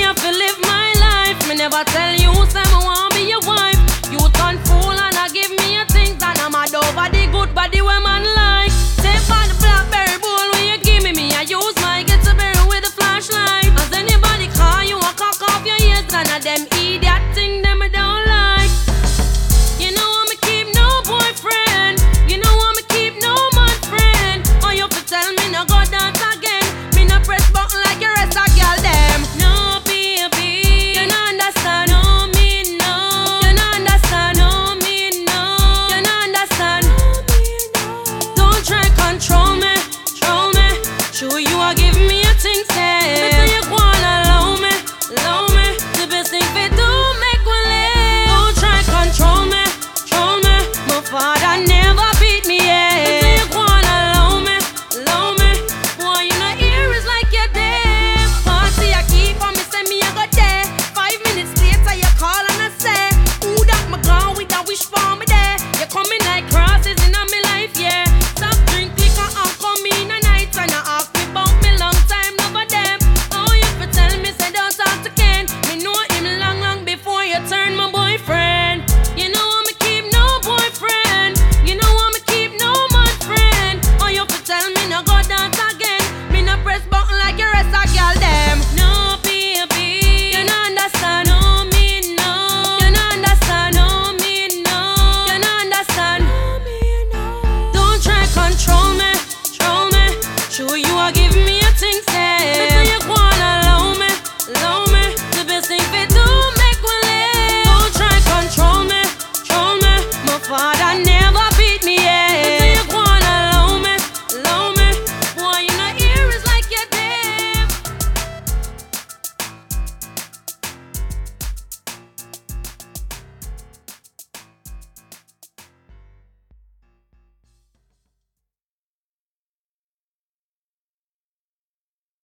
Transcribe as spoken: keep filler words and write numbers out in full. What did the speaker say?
have to live my life. Me never tell you, say me want be your wife. You turn fool and I give me your things, and I'm mad over the good body